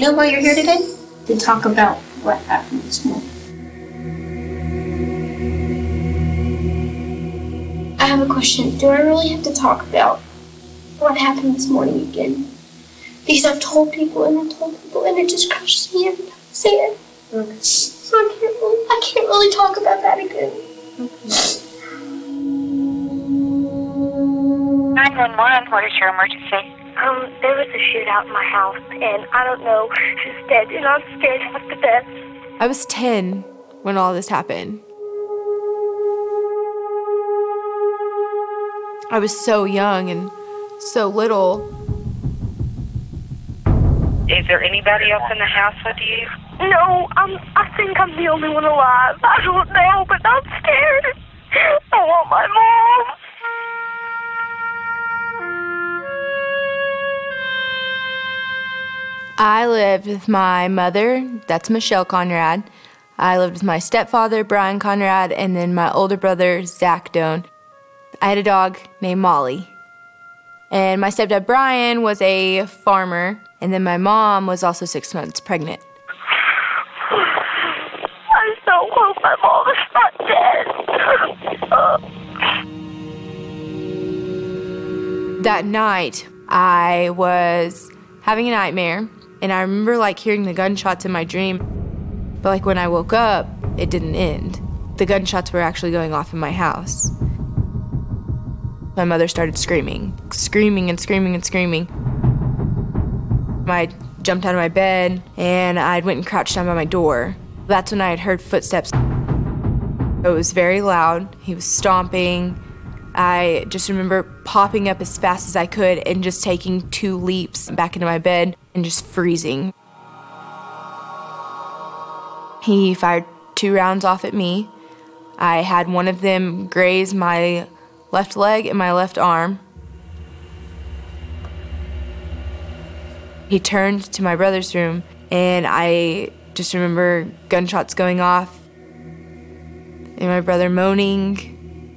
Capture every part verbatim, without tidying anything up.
know why you're here today? To talk about what happened this morning. I have a question. Do I really have to talk about what happened this morning again? Because I've told people and I've told people and it just crushes me every time I say it. Okay. So I can't really, I can't really talk about that again. Okay. nine one one, what is your emergency? Um, there was a shootout in my house, and I don't know who's dead, and I'm scared half to death. I was ten when all this happened. I was so young and so little. Is there anybody else in the house with you? No, I'm, I think I'm the only one alive. I don't know, but I'm scared. I want my mom. I lived with my mother, that's Michelle Conrad. I lived with my stepfather, Brian Conrad, and then my older brother, Zach Doan. I had a dog named Molly. And my stepdad, Brian, was a farmer, and then my mom was also six months pregnant. I so hope my mom is not dead. That night, I was having a nightmare, and I remember like hearing the gunshots in my dream, but like when I woke up, it didn't end. The gunshots were actually going off in my house. My mother started screaming, screaming and screaming and screaming. I jumped out of my bed, and I went and crouched down by my door. That's when I had heard footsteps. It was very loud. He was stomping. I just remember popping up as fast as I could and just taking two leaps back into my bed and just freezing. He fired two rounds off at me. I had one of them graze my left leg and my left arm. He turned to my brother's room, and I just remember gunshots going off and my brother moaning.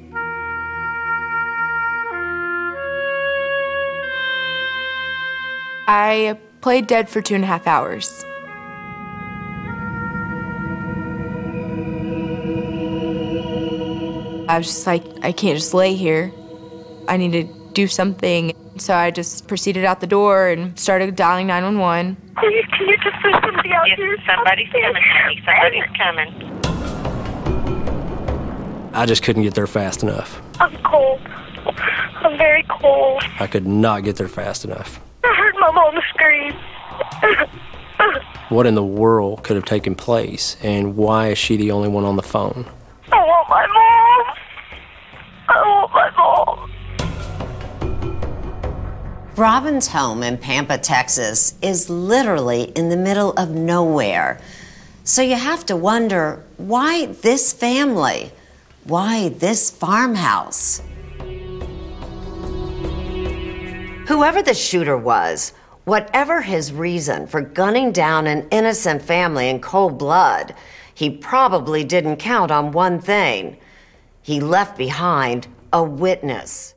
I played dead for two and a half hours. I was just like, I can't just lay here. I need to do something. So I just proceeded out the door and started dialing nine one one. Please, can you just send somebody out Yes, here? somebody's coming, honey. Somebody's coming. I just couldn't get there fast enough. I'm cold. I'm very cold. I could not get there fast enough. I heard my mom scream. What in the world could have taken place, and why is she the only one on the phone? I want my mom. I want my mom. Robin's home in Pampa, Texas is literally in the middle of nowhere. So you have to wonder, why this family? Why this farmhouse? Whoever the shooter was, whatever his reason for gunning down an innocent family in cold blood, he probably didn't count on one thing. He left behind a witness.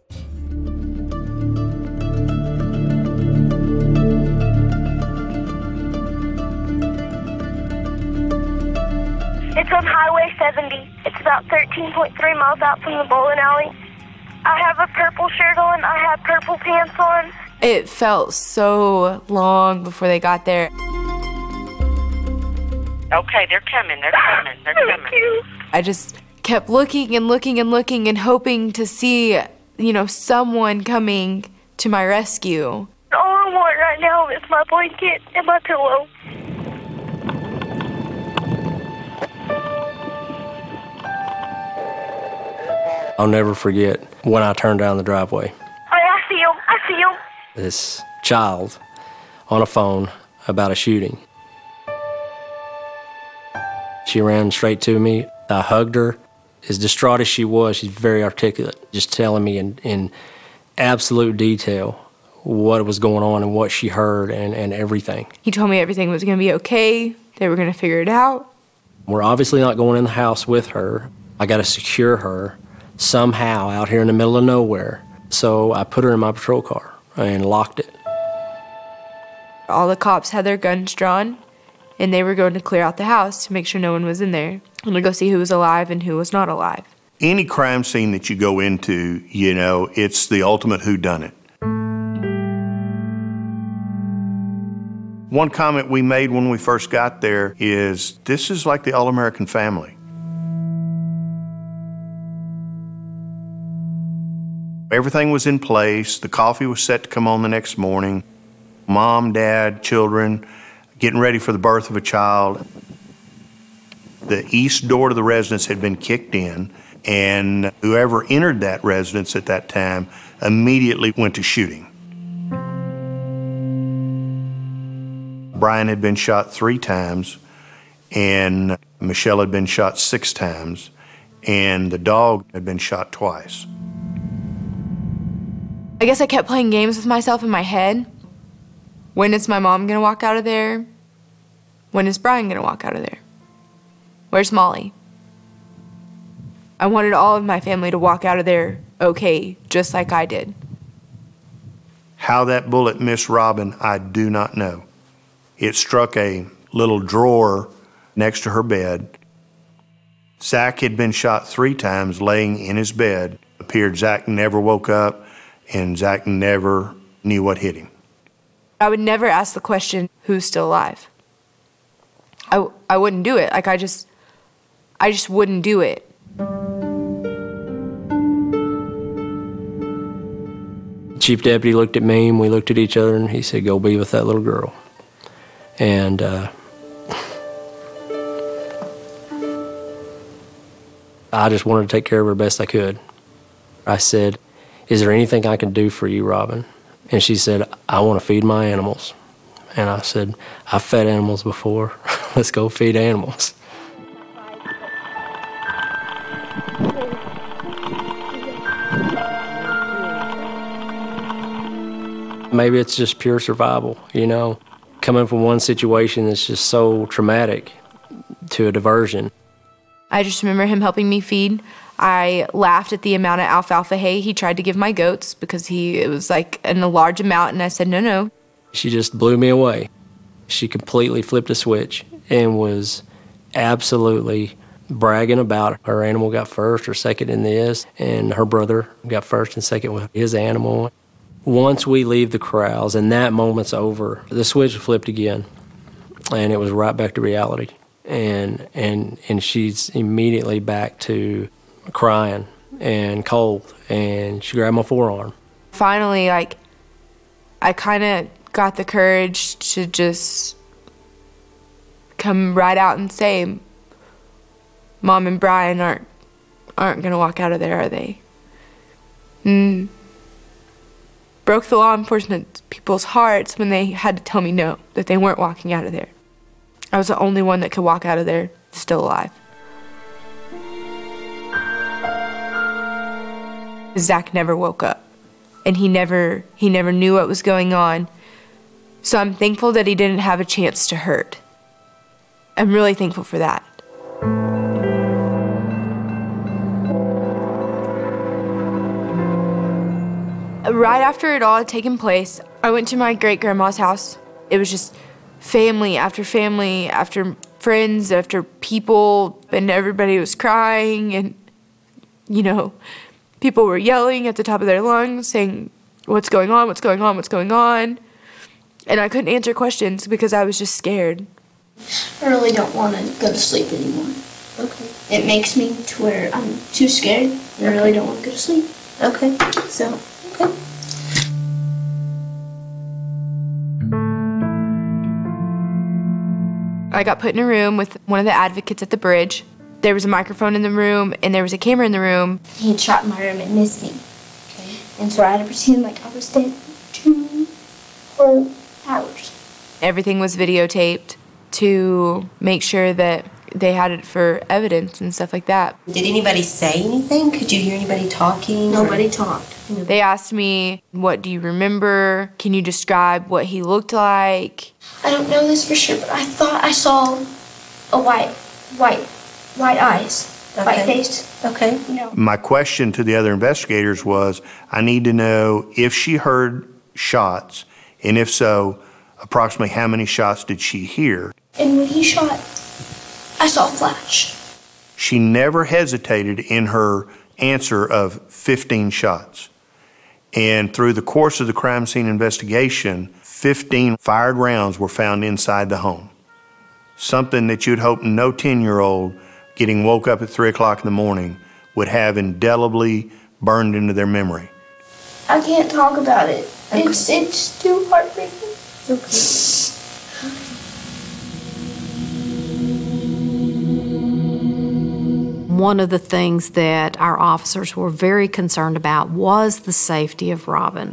It's on Highway seventy. It's about thirteen point three miles out from the bowling alley. I have a purple shirt on. I have purple pants on. It felt so long before they got there. Okay, they're coming. They're coming. They're Thank coming. you. I just kept looking and looking and looking and hoping to see, you know, someone coming to my rescue. All I want right now is my blanket and my pillow. I'll never forget when I turned down the driveway. I, I see him. I see him. This child on a phone about a shooting. She ran straight to me. I hugged her. As distraught as she was, she's very articulate, just telling me in, in absolute detail what was going on and what she heard and, and everything. He told me everything was going to be okay. They were going to figure it out. We're obviously not going in the house with her. I got to secure her somehow out here in the middle of nowhere. So I put her in my patrol car and locked it. All the cops had their guns drawn, and they were going to clear out the house to make sure no one was in there and to go see who was alive and who was not alive. Any crime scene that you go into, you know, it's the ultimate whodunit. One comment we made when we first got there is, this is like the All-American Family. Everything was in place. The coffee was set to come on the next morning. Mom, dad, children, getting ready for the birth of a child. The east door to the residence had been kicked in, and whoever entered that residence at that time immediately went to shooting. Brian had been shot three times, and Michelle had been shot six times, and the dog had been shot twice. I guess I kept playing games with myself in my head. When is my mom gonna walk out of there? When is Brian gonna walk out of there? Where's Molly? I wanted all of my family to walk out of there okay, just like I did. How that bullet missed Robin, I do not know. It struck a little drawer next to her bed. Zach had been shot three times laying in his bed. It appeared Zach never woke up, and Zach never knew what hit him. I would never ask the question, who's still alive? I, w- I wouldn't do it. Like, I just, I just wouldn't do it. Chief Deputy looked at me, and we looked at each other, and he said, go be with that little girl. And uh, I just wanted to take care of her best I could. I said, is there anything I can do for you, Robin? And she said, I want to feed my animals. And I said, I've fed animals before. Let's go feed animals. Maybe it's just pure survival, you know? Coming from one situation that's just so traumatic to a diversion. I just remember him helping me feed. I laughed at the amount of alfalfa hay he tried to give my goats because he it was like in a large amount, and I said, no, no. She just blew me away. She completely flipped a switch and was absolutely bragging about her animal got first or second in this, and her brother got first and second with his animal. Once we leave the corrals and that moment's over, the switch flipped again, and it was right back to reality. And and and she's immediately back to crying and cold, and she grabbed my forearm. Finally, like, I kind of got the courage to just come right out and say, Mom and Brian aren't aren't gonna walk out of there, are they? Mm. Broke the law enforcement people's hearts when they had to tell me no, that they weren't walking out of there. I was the only one that could walk out of there still alive. Zach never woke up, and he never he never knew what was going on. So I'm thankful that he didn't have a chance to hurt. I'm really thankful for that. Right after it all had taken place, I went to my great-grandma's house. It was just family after family, after friends, after people, and everybody was crying, and, you know, people were yelling at the top of their lungs, saying, what's going on, what's going on, what's going on? And I couldn't answer questions because I was just scared. I really don't want to go to sleep anymore. Okay. It makes me to where I'm too scared, and I really don't want to go to sleep. Okay. So, okay. I got put in a room with one of the advocates at the bridge. There was a microphone in the room, and there was a camera in the room. He had shot in my room and missed me. Okay. And so I had to pretend like I was dead for two whole hours. Everything was videotaped to make sure that they had it for evidence and stuff like that. Did anybody say anything? Could you hear anybody talking? Nobody or? talked. They asked me, what do you remember? Can you describe what he looked like? I don't know this for sure, but I thought I saw a white, white, white eyes, okay. white face. Okay. You know. My question to the other investigators was, I need to know if she heard shots, and if so, approximately how many shots did she hear. And when he shot, I saw a flash. She never hesitated in her answer of fifteen shots. And through the course of the crime scene investigation, fifteen fired rounds were found inside the home. Something that you'd hope no ten-year-old getting woke up at three o'clock in the morning would have indelibly burned into their memory. I can't talk about it. Okay. It's it's too heartbreaking. Okay. One of the things that our officers were very concerned about was the safety of Robin.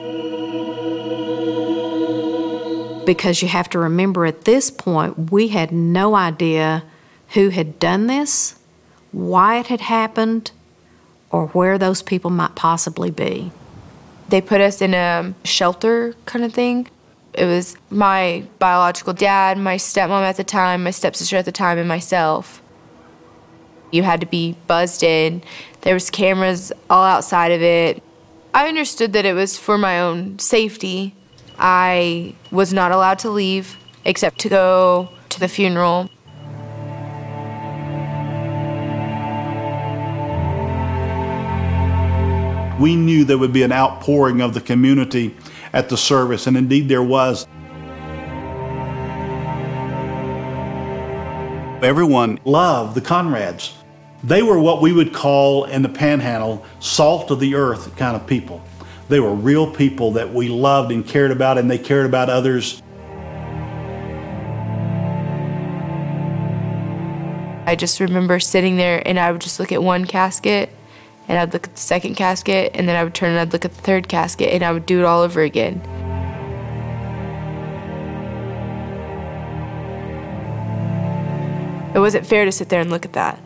Because you have to remember, at this point, we had no idea who had done this, why it had happened, or where those people might possibly be. They put us in a shelter kind of thing. It was my biological dad, my stepmom at the time, my stepsister at the time, and myself. You had to be buzzed in. There was cameras all outside of it. I understood that it was for my own safety. I was not allowed to leave except to go to the funeral. We knew there would be an outpouring of the community at the service, and indeed there was. Everyone loved the Conrads. They were what we would call in the Panhandle salt of the earth kind of people. They were real people that we loved and cared about, and they cared about others. I just remember sitting there and I would just look at one casket and I'd look at the second casket, and then I would turn and I'd look at the third casket, and I would do it all over again. It wasn't fair to sit there and look at that.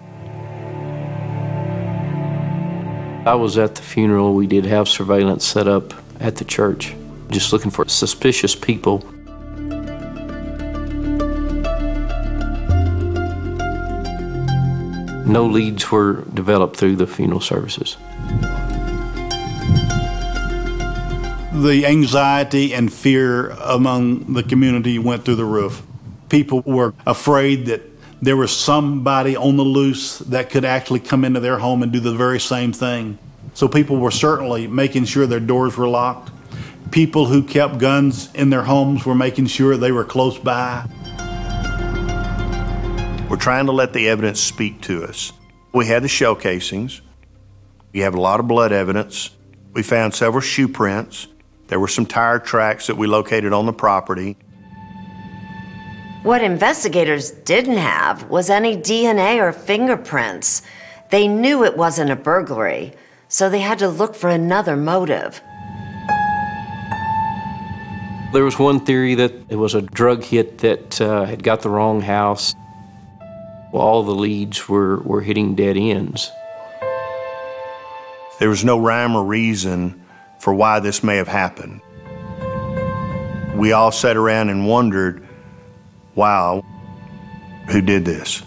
I was at the funeral. We did have surveillance set up at the church, just looking for suspicious people. No leads were developed through the funeral services. The anxiety and fear among the community went through the roof. People were afraid that there was somebody on the loose that could actually come into their home and do the very same thing. So people were certainly making sure their doors were locked. People who kept guns in their homes were making sure they were close by. We're trying to let the evidence speak to us. We had the shell casings. We have a lot of blood evidence. We found several shoe prints. There were some tire tracks that we located on the property. What investigators didn't have was any D N A or fingerprints. They knew it wasn't a burglary, so they had to look for another motive. There was one theory that it was a drug hit that uh, had got the wrong house. Well, all the leads were, were hitting dead ends. There was no rhyme or reason for why this may have happened. We all sat around and wondered, wow, who did this?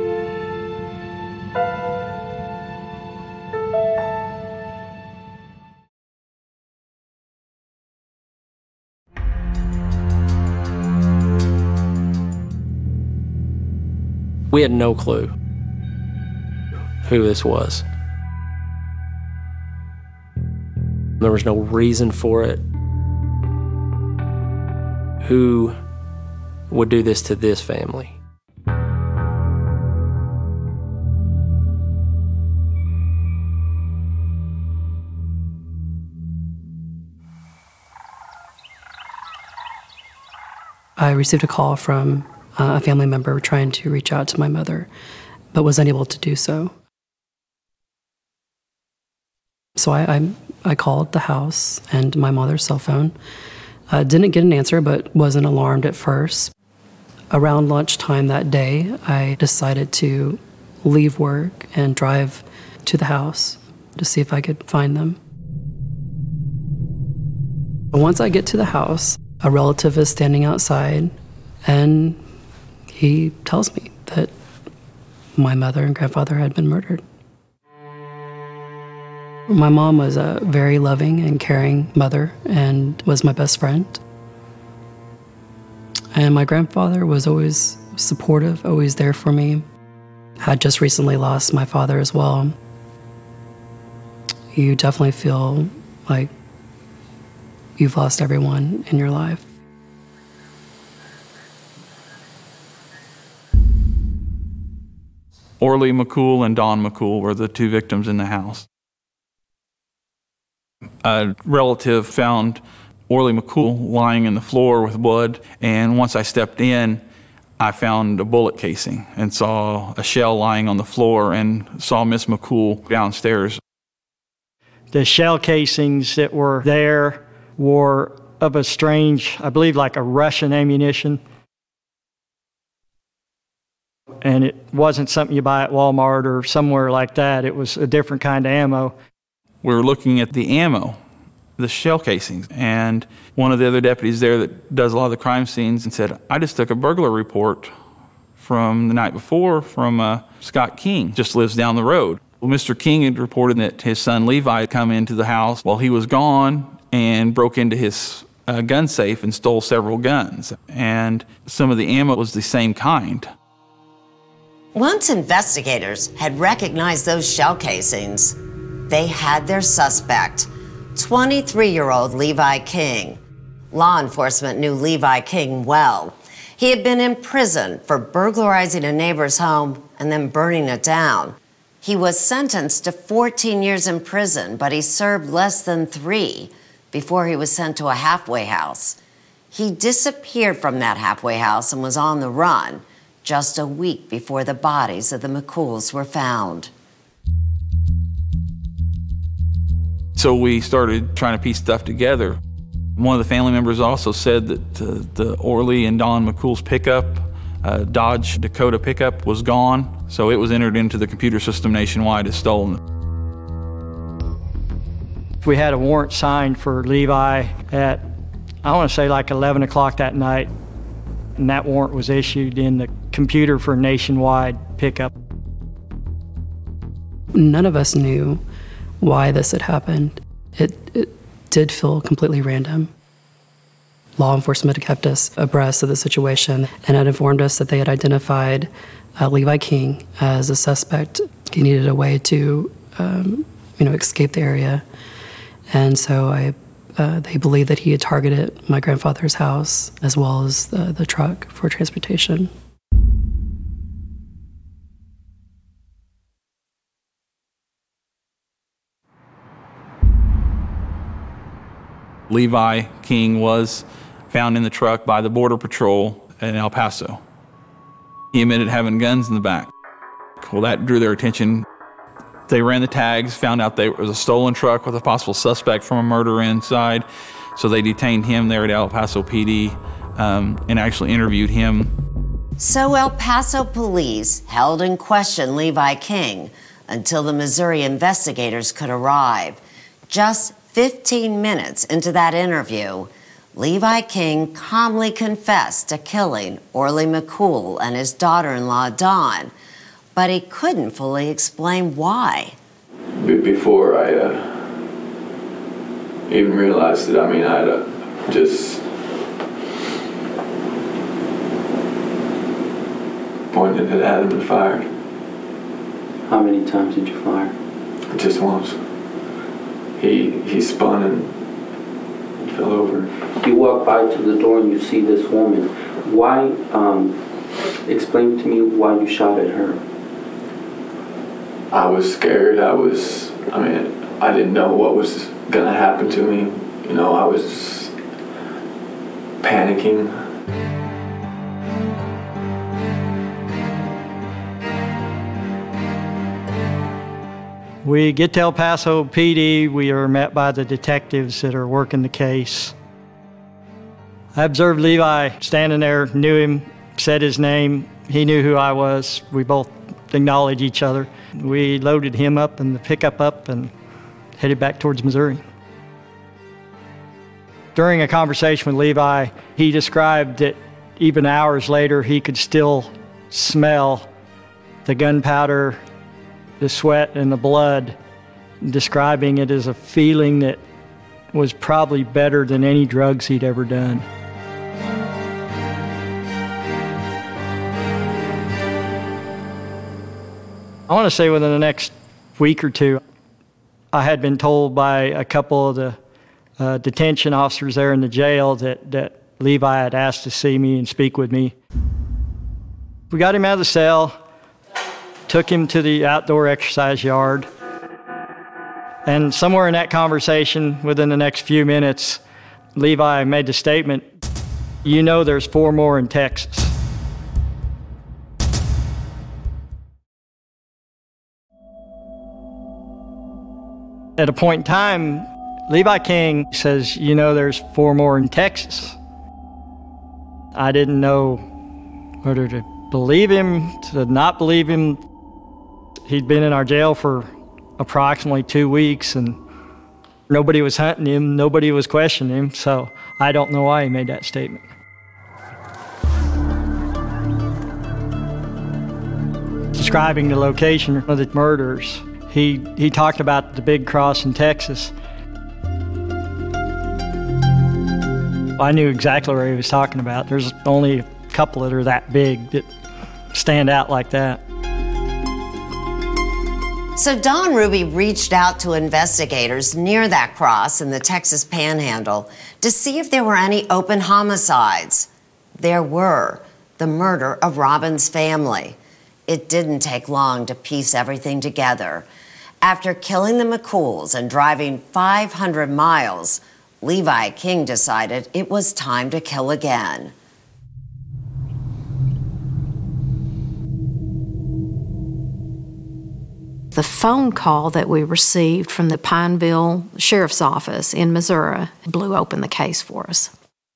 We had no clue who this was. There was no reason for it. Who would do this to this family? I received a call from uh, a family member trying to reach out to my mother, but was unable to do so. So I, I, I called the house and my mother's cell phone. Uh, didn't get an answer, but wasn't alarmed at first. Around lunchtime that day, I decided to leave work and drive to the house to see if I could find them. But once I get to the house, a relative is standing outside, and he tells me that my mother and grandfather had been murdered. My mom was a very loving and caring mother and was my best friend. And my grandfather was always supportive, always there for me. I just recently lost my father as well. You definitely feel like you've lost everyone in your life. Orly McCool and Don McCool were the two victims in the house. A relative found Orly McCool lying in the floor with blood, and once I stepped in, I found a bullet casing and saw a shell lying on the floor and saw Miss McCool downstairs. The shell casings that were there were of a strange, I believe like a Russian ammunition. And it wasn't something you buy at Walmart or somewhere like that. It was a different kind of ammo. We were looking at the ammo, the shell casings, and one of the other deputies there that does a lot of the crime scenes and said, I just took a burglar report from the night before from uh, Scott King, just lives down the road. Well, Mister King had reported that his son Levi had come into the house while he was gone and broke into his uh, gun safe and stole several guns. And some of the ammo was the same kind. Once investigators had recognized those shell casings, they had their suspect, twenty-three-year-old Levi King. Law enforcement knew Levi King well. He had been in prison for burglarizing a neighbor's home and then burning it down. He was sentenced to fourteen years in prison, but he served less than three before he was sent to a halfway house. He disappeared from that halfway house and was on the run just a week before the bodies of the McCools were found. So we started trying to piece stuff together. One of the family members also said that uh, the Orly and Don McCool's pickup, uh, Dodge Dakota pickup, was gone, so it was entered into the computer system nationwide as stolen. We had a warrant signed for Levi at, I want to say like eleven o'clock that night, and that warrant was issued in the computer for nationwide pickup. None of us knew why this had happened. It, it did feel completely random. Law enforcement had kept us abreast of the situation and had informed us that they had identified uh, Levi King as a suspect. He needed a way to, um, you know, escape the area. And so I, uh, they believed that he had targeted my grandfather's house as well as the, the truck for transportation. Levi King was found in the truck by the Border Patrol in El Paso. He admitted having guns in the back. Well, that drew their attention. They ran the tags, found out there was a stolen truck with a possible suspect from a murder inside, so they detained him there at El Paso P D um, and actually interviewed him. So El Paso police held and questioned Levi King until the Missouri investigators could arrive. Just fifteen minutes into that interview, Levi King calmly confessed to killing Orly McCool and his daughter-in-law, Dawn, but he couldn't fully explain why. Before I uh, even realized it, I mean, I uh, just pointed it at him and fired. How many times did you fire? Just once. He he spun and fell over. You walk by to the door and you see this woman. Why, um, explain to me why you shot at her. I was scared. I was, I mean, I didn't know what was gonna happen to me. You know, I was panicking. We get to El Paso P D, we are met by the detectives that are working the case. I observed Levi standing there, knew him, said his name, he knew who I was. We both acknowledged each other. We loaded him up and the pickup up and headed back towards Missouri. During a conversation with Levi, he described that even hours later he could still smell the gunpowder, the sweat and the blood, describing it as a feeling that was probably better than any drugs he'd ever done. I want to say within the next week or two, I had been told by a couple of the uh, detention officers there in the jail that, that Levi had asked to see me and speak with me. We got him out of the cell, took him to the outdoor exercise yard, and somewhere in that conversation, within the next few minutes, Levi made the statement, "You know there's four more in Texas." At a point in time, Levi King says, "You know there's four more in Texas." I didn't know whether to believe him, to not believe him. He'd been in our jail for approximately two weeks and nobody was hunting him, nobody was questioning him, so I don't know why he made that statement. Describing the location of the murders, he, he talked about the big cross in Texas. I knew exactly where he was talking about. There's only a couple that are that big that stand out like that. So Don Ruby reached out to investigators near that cross in the Texas Panhandle to see if there were any open homicides. There were. The murder of Robin's family. It didn't take long to piece everything together. After killing the McCools and driving five hundred miles, Levi King decided it was time to kill again. The phone call that we received from the Pineville Sheriff's Office in Missouri blew open the case for us.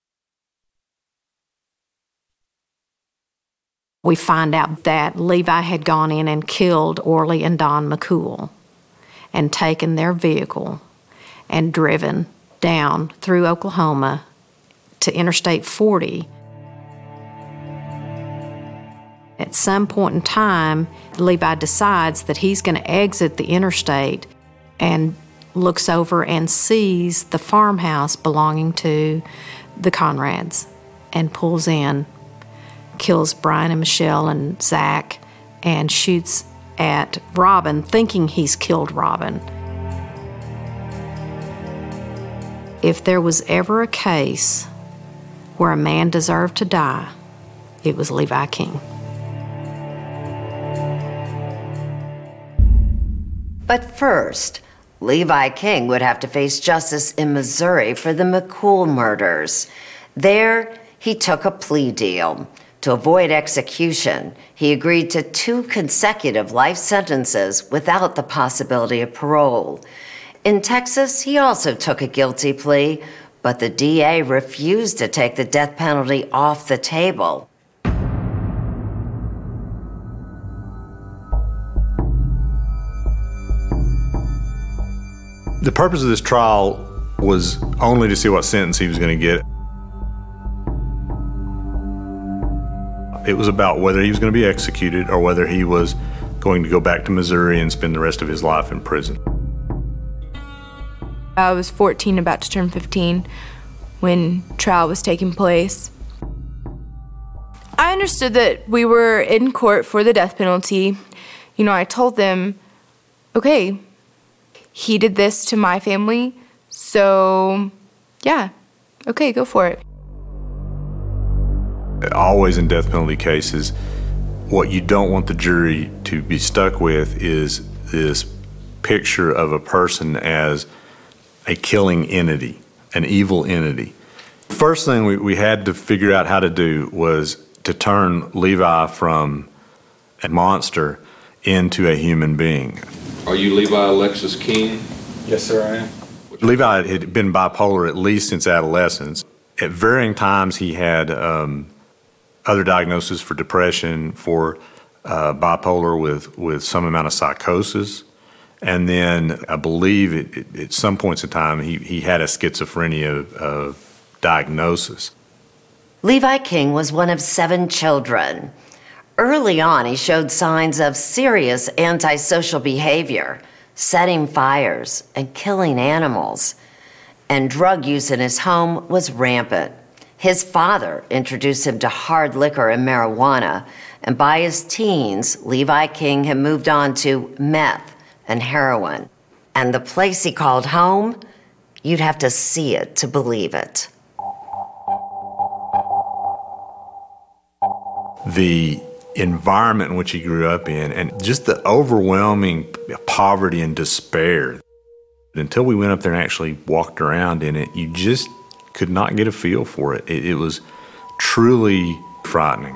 We find out that Levi had gone in and killed Orly and Don McCool and taken their vehicle and driven down through Oklahoma to Interstate forty. At some point in time, Levi decides that he's going to exit the interstate and looks over and sees the farmhouse belonging to the Conrads and pulls in, kills Brian and Michelle and Zach, and shoots at Robin, thinking he's killed Robin. If there was ever a case where a man deserved to die, it was Levi King. But first, Levi King would have to face justice in Missouri for the McCool murders. There, he took a plea deal. To avoid execution, he agreed to two consecutive life sentences without the possibility of parole. In Texas, he also took a guilty plea, but the D A refused to take the death penalty off the table. The purpose of this trial was only to see what sentence he was going to get. It was about whether he was going to be executed or whether he was going to go back to Missouri and spend the rest of his life in prison. I was fourteen, about to turn fifteen, when trial was taking place. I understood that we were in court for the death penalty. You know, I told them, okay, he did this to my family, so yeah, okay, go for it. Always in death penalty cases, what you don't want the jury to be stuck with is this picture of a person as a killing entity, an evil entity. The first thing we, we had to figure out how to do was to turn Levi from a monster into a human being. Are you Levi Alexis King? Yes, sir, I am. Levi had been bipolar at least since adolescence. At varying times, he had um, other diagnoses for depression, for uh, bipolar with, with some amount of psychosis. And then I believe it, it, at some points in time, he, he had a schizophrenia uh, diagnosis. Levi King was one of seven children. Early on, he showed signs of serious antisocial behavior, setting fires and killing animals. And drug use in his home was rampant. His father introduced him to hard liquor and marijuana, and by his teens, Levi King had moved on to meth and heroin. And the place he called home, you'd have to see it to believe it. The environment in which he grew up in, and just the overwhelming poverty and despair. Until we went up there and actually walked around in it, you just could not get a feel for it. It, it was truly frightening.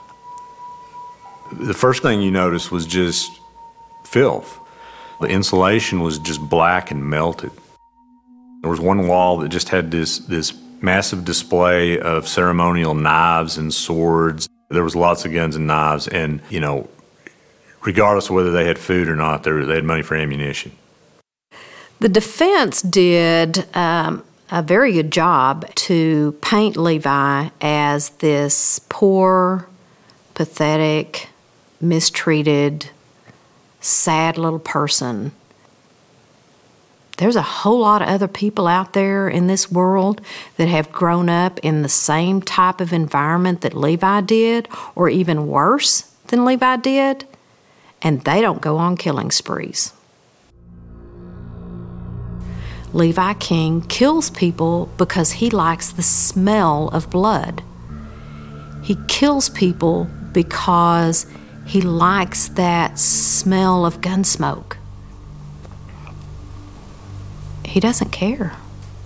The first thing you noticed was just filth. The insulation was just black and melted. There was one wall that just had this, this massive display of ceremonial knives and swords. There was lots of guns and knives, and, you know, regardless of whether they had food or not, they, were, they had money for ammunition. The defense did um, a very good job to paint Levi as this poor, pathetic, mistreated, sad little person. There's a whole lot of other people out there in this world that have grown up in the same type of environment that Levi did, or even worse than Levi did, and they don't go on killing sprees. Levi King kills people because he likes the smell of blood. He kills people because he likes that smell of gun smoke. He doesn't care.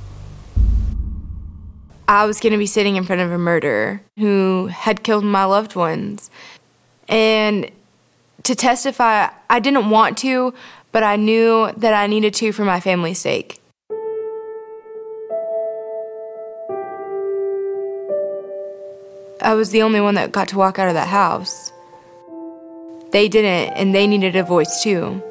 I was going to be sitting in front of a murderer who had killed my loved ones. And to testify, I didn't want to, but I knew that I needed to for my family's sake. I was the only one that got to walk out of that house. They didn't, and they needed a voice too.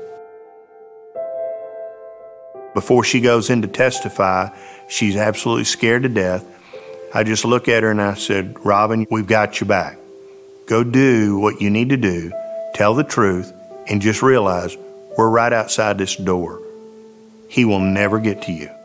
Before she goes in to testify, she's absolutely scared to death. I just look at her and I said, Robin, we've got your back. Go do what you need to do, tell the truth, and just realize we're right outside this door. He will never get to you.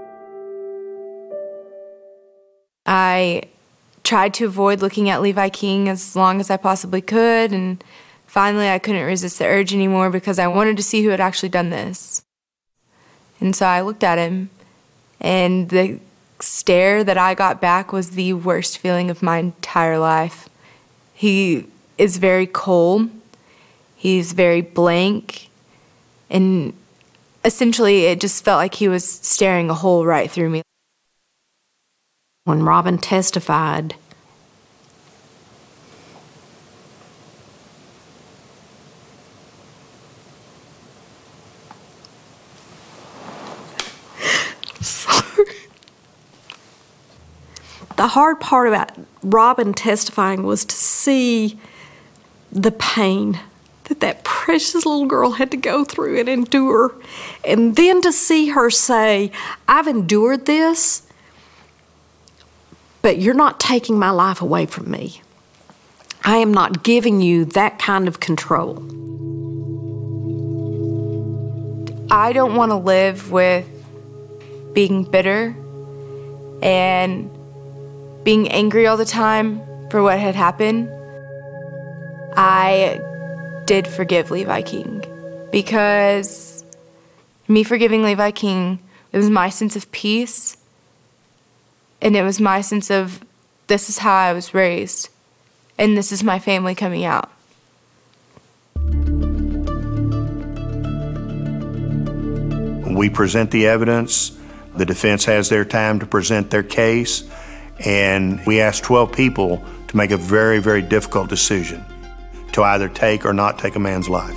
I tried to avoid looking at Levi King as long as I possibly could, and finally I couldn't resist the urge anymore because I wanted to see who had actually done this. And so I looked at him, and the stare that I got back was the worst feeling of my entire life. He is very cold, he's very blank, and essentially it just felt like he was staring a hole right through me. When Robin testified, sorry. The hard part about Robin testifying was to see the pain that that precious little girl had to go through and endure, and then to see her say, I've endured this, but you're not taking my life away from me. I am not giving you that kind of control. I don't want to live with being bitter and being angry all the time for what had happened. I did forgive Levi King because me forgiving Levi King, it was my sense of peace. And it was my sense of, this is how I was raised, and this is my family coming out. We present the evidence, the defense has their time to present their case, and we ask twelve people to make a very, very difficult decision to either take or not take a man's life.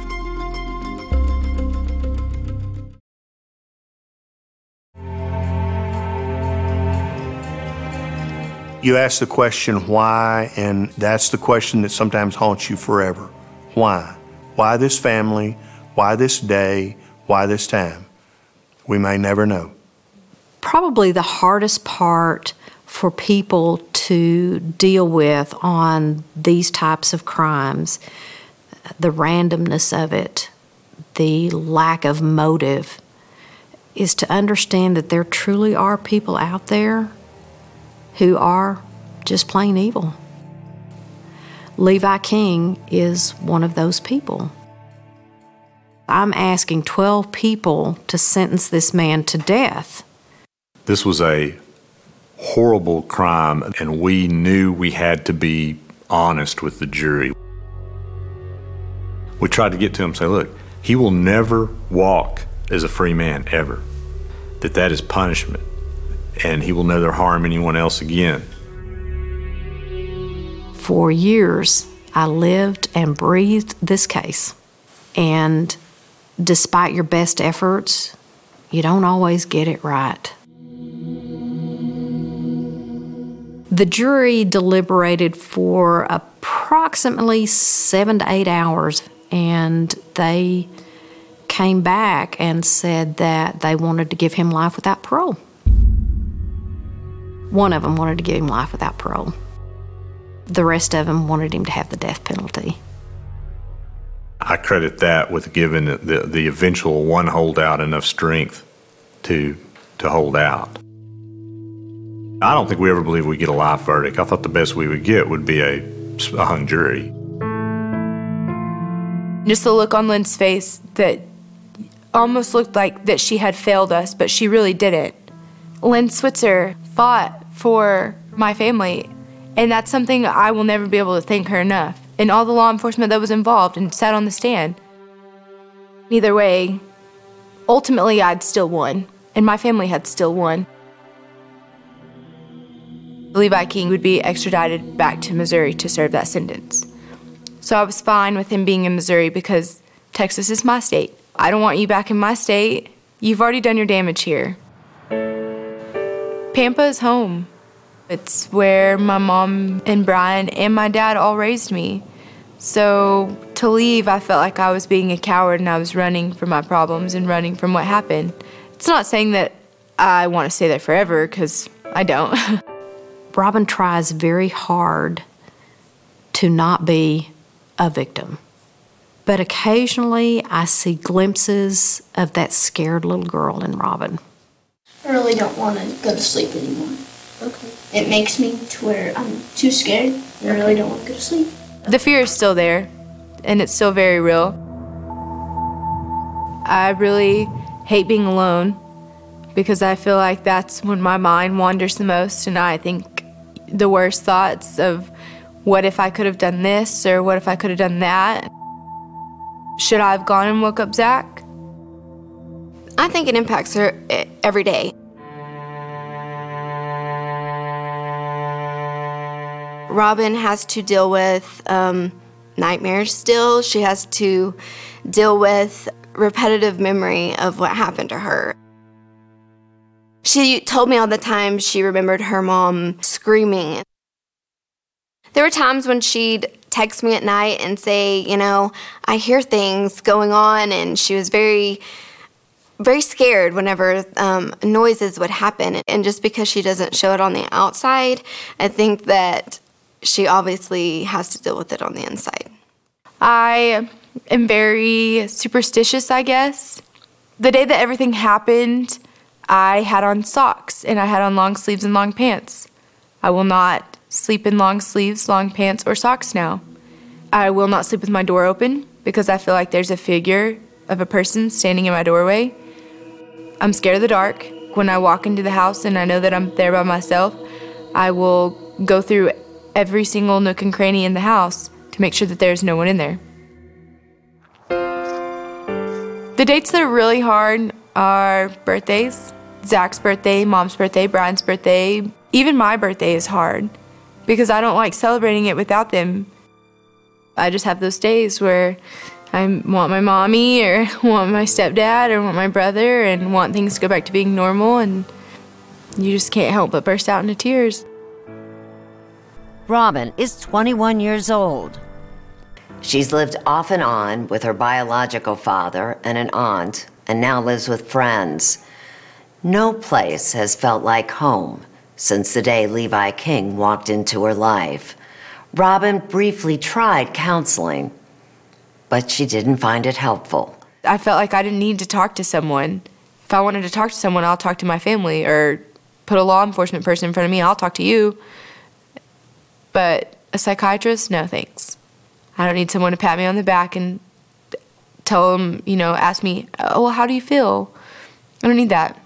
You ask the question, why, and that's the question that sometimes haunts you forever. Why? Why this family? Why this day? Why this time? We may never know. Probably the hardest part for people to deal with on these types of crimes, the randomness of it, the lack of motive, is to understand that there truly are people out there who are just plain evil. Levi King is one of those people. I'm asking twelve people to sentence this man to death. This was a horrible crime, and we knew we had to be honest with the jury. We tried to get to him and say, look, he will never walk as a free man, ever. That that is punishment, and he will never harm anyone else again. For years, I lived and breathed this case. And despite your best efforts, you don't always get it right. The jury deliberated for approximately seven to eight hours, and they came back and said that they wanted to give him life without parole. One of them wanted to give him life without parole. The rest of them wanted him to have the death penalty. I credit that with giving the, the eventual one holdout enough strength to, to hold out. I don't think we ever believed we'd get a life verdict. I thought the best we would get would be a, a hung jury. Just the look on Lynn's face that almost looked like that she had failed us, but she really didn't. Lynn Switzer fought for my family, and that's something I will never be able to thank her enough. And all the law enforcement that was involved and sat on the stand. Either way, ultimately I'd still won, and my family had still won. Levi King would be extradited back to Missouri to serve that sentence. So I was fine with him being in Missouri because Texas is my state. I don't want you back in my state. You've already done your damage here. Pampa is home. It's where my mom and Brian and my dad all raised me. So to leave, I felt like I was being a coward and I was running from my problems and running from what happened. It's not saying that I want to stay there forever, because I don't. Robin tries very hard to not be a victim. But occasionally I see glimpses of that scared little girl in Robin. I really don't want to go to sleep anymore. Okay. It makes me to where I'm too scared and I really don't want to go to sleep. The fear is still there, and it's still very real. I really hate being alone because I feel like that's when my mind wanders the most, and I think the worst thoughts of what if I could have done this or what if I could have done that. Should I have gone and woke up Zach? I think it impacts her every day. Robin has to deal with um, nightmares still. She has to deal with repetitive memory of what happened to her. She told me all the time she remembered her mom screaming. There were times when she'd text me at night and say, you know, I hear things going on, and she was very, very scared whenever um, noises would happen. And just because she doesn't show it on the outside, I think that she obviously has to deal with it on the inside. I am very superstitious, I guess. The day that everything happened, I had on socks and I had on long sleeves and long pants. I will not sleep in long sleeves, long pants, or socks now. I will not sleep with my door open because I feel like there's a figure of a person standing in my doorway. I'm scared of the dark. When I walk into the house and I know that I'm there by myself, I will go through every single nook and cranny in the house to make sure that there's no one in there. The dates that are really hard are birthdays. Zach's birthday, Mom's birthday, Brian's birthday. Even my birthday is hard because I don't like celebrating it without them. I just have those days where I want my mommy or want my stepdad or want my brother and want things to go back to being normal, and you just can't help but burst out into tears. Robin is twenty-one years old. She's lived off and on with her biological father and an aunt, and now lives with friends. No place has felt like home since the day Levi King walked into her life. Robin briefly tried counseling, but she didn't find it helpful. I felt like I didn't need to talk to someone. If I wanted to talk to someone, I'll talk to my family, or put a law enforcement person in front of me, I'll talk to you. But A psychiatrist? No, thanks. I don't need someone to pat me on the back and tell them, you know, ask me, oh, well, how do you feel? I don't need that.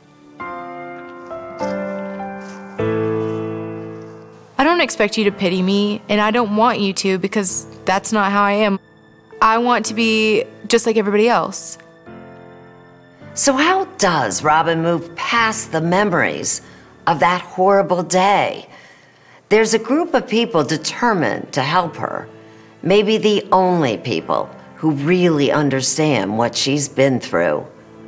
I don't expect you to pity me, and I don't want you to, because that's not how I am. I want to be just like everybody else. So how does Robin move past the memories of that horrible day? There's a group of people determined to help her. Maybe the only people who really understand what she's been through.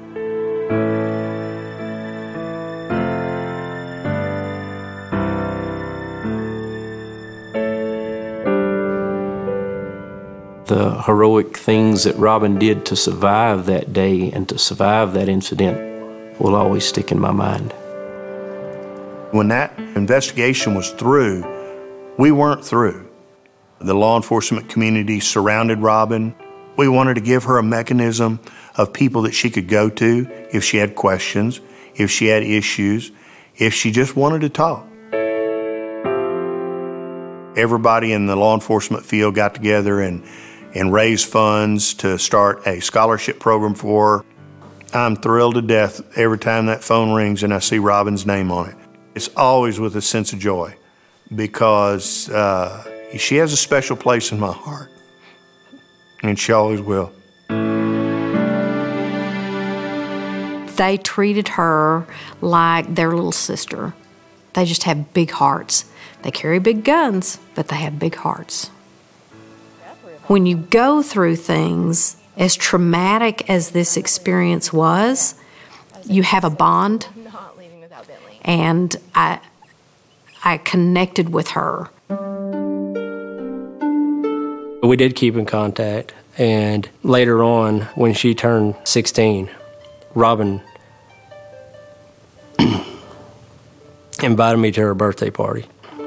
The heroic things that Robin did to survive that day and to survive that incident will always stick in my mind. When that investigation was through, we weren't through. The law enforcement community surrounded Robin. We wanted to give her a mechanism of people that she could go to if she had questions, if she had issues, if she just wanted to talk. Everybody in the law enforcement field got together and, and raised funds to start a scholarship program for her. I'm thrilled to death every time that phone rings and I see Robin's name on it. It's always with a sense of joy because uh, she has a special place in my heart, and she always will. They treated her like their little sister. They just have big hearts. They carry big guns, but they have big hearts. When you go through things as traumatic as this experience was, you have a bond. And I, I connected with her. We did keep in contact, and later on, when she turned sixteen, Robin invited me to her birthday party.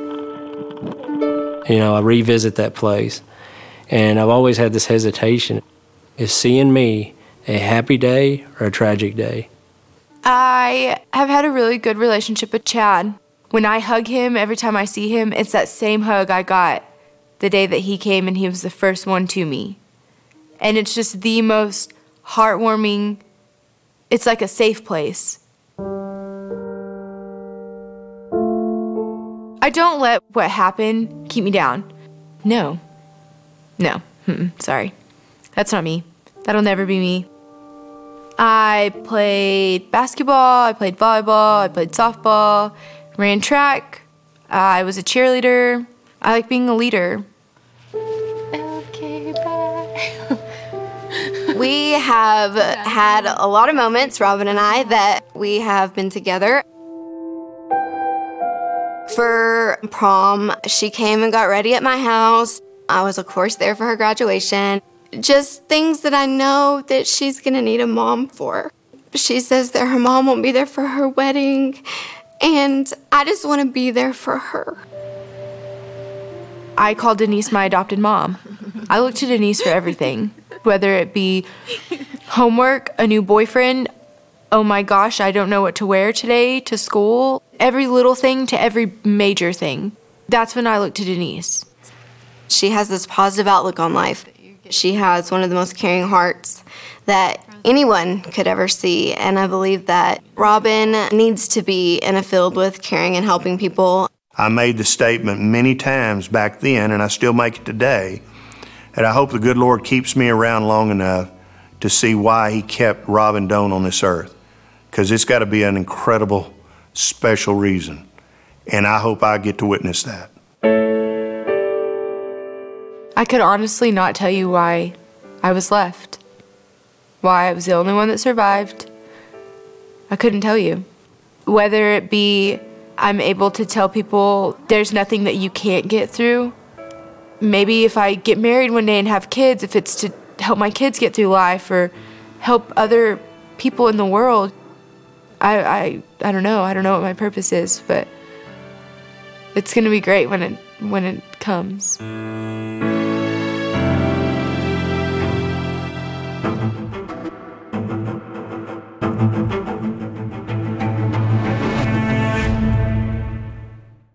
You know, I revisit that place, and I've always had this hesitation. Is seeing me a happy day or a tragic day? I have had a really good relationship with Chad. When I hug him, every time I see him, it's that same hug I got the day that he came and he was the first one to me. And it's just the most heartwarming, it's like a safe place. I don't let what happened keep me down. No. No. Mm-mm, sorry. That's not me. That'll never be me. I played basketball, I played volleyball, I played softball, ran track, I was a cheerleader. I like being a leader. Okay, bye. We have had a lot of moments, Robin and I, that we have been together. For prom, she came and got ready at my house. I was, of course, there for her graduation. Just things that I know that she's gonna need a mom for. She says that her mom won't be there for her wedding, and I just wanna be there for her. I call Denise my adopted mom. I look to Denise for everything, whether it be homework, a new boyfriend, oh my gosh, I don't know what to wear today to school, every little thing to every major thing. That's when I look to Denise. She has this positive outlook on life. She has one of the most caring hearts that anyone could ever see, and I believe that Robin needs to be in a field with caring and helping people. I made the statement many times back then, and I still make it today, that I hope the good Lord keeps me around long enough to see why he kept Robin Doan on this earth, because it's got to be an incredible, special reason, and I hope I get to witness that. I could honestly not tell you why I was left. Why I was the only one that survived. I couldn't tell you. Whether it be I'm able to tell people there's nothing that you can't get through. Maybe if I get married one day and have kids, if it's to help my kids get through life or help other people in the world. I, I, I don't know. I don't know what my purpose is, but it's gonna be great when it, when it comes.